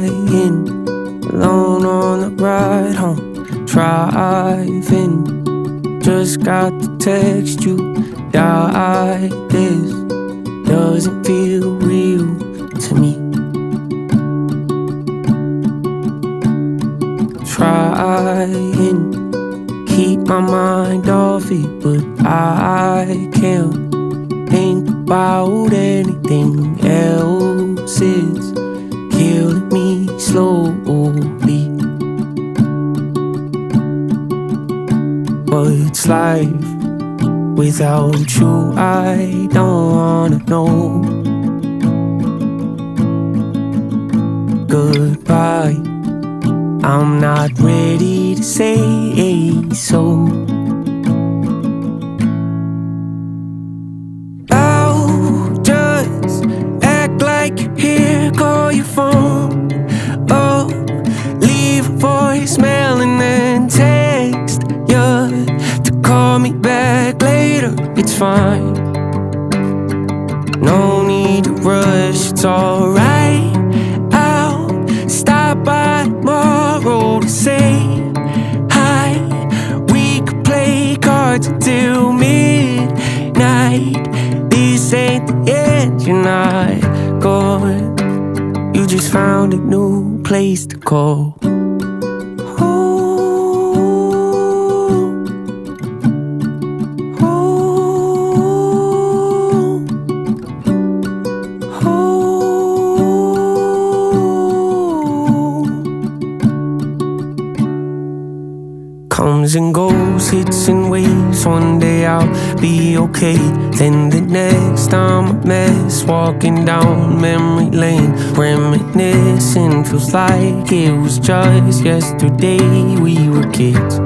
Crying, alone on the ride home. Driving, just got the text you died. This doesn't feel real to me. Trying, keep my mind off it, but I can't think about anything else. It's killing me slowly. What's life without you? I don't wanna know. Goodbye, I'm not ready to say so. I'll just act like you're here, call your phone. Oh, leave a voicemail and then text you to call me back later. It's fine, no need to rush, it's alright. I'll stop by tomorrow to say hi. We could play cards until midnight. This ain't the end, you're not gone. You just found a new place to call comes and goes, hits and waves. One day I'll be okay, then the next I'm a mess. Walking down memory lane, reminiscing. Feels like it was just yesterday we were kids,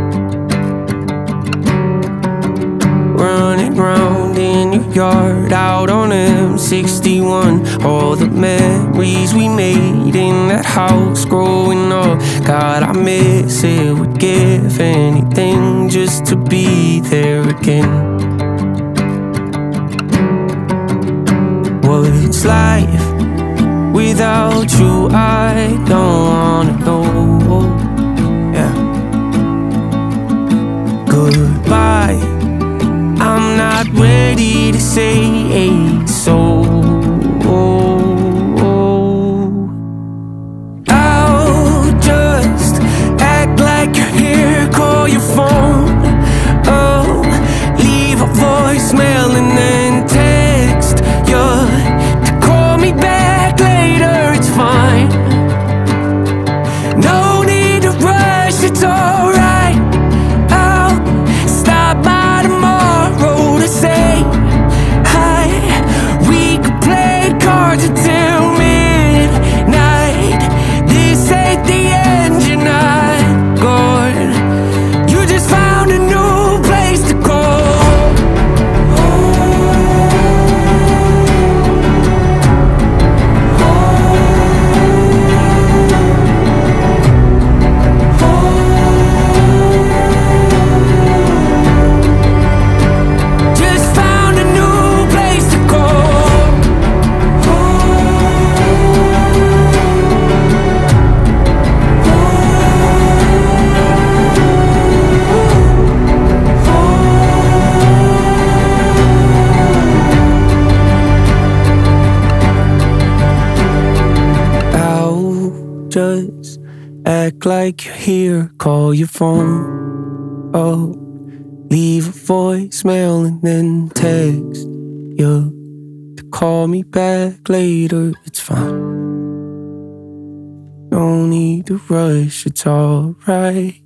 running round in your yard, out on M61. All the memories we made in that house growing up. God, I miss it, would give anything just to be there again. What's life without you? I don't wanna know. Yeah. Goodbye, I'm not ready to say so. I'll just act like you're here, call your phone. Oh, leave a voicemail and then text you to call me back later. It's fine, no need to rush, it's alright. I'll stop by tomorrow to say hi. We could play cards until midnight. This ain't the end, you're not gone. You just found a new place to go. Just found a new place to go. I'll just act like you're here, call your phone. Oh, leave a voicemail and then text you to call me back later. It's fine, no need to rush, it's alright.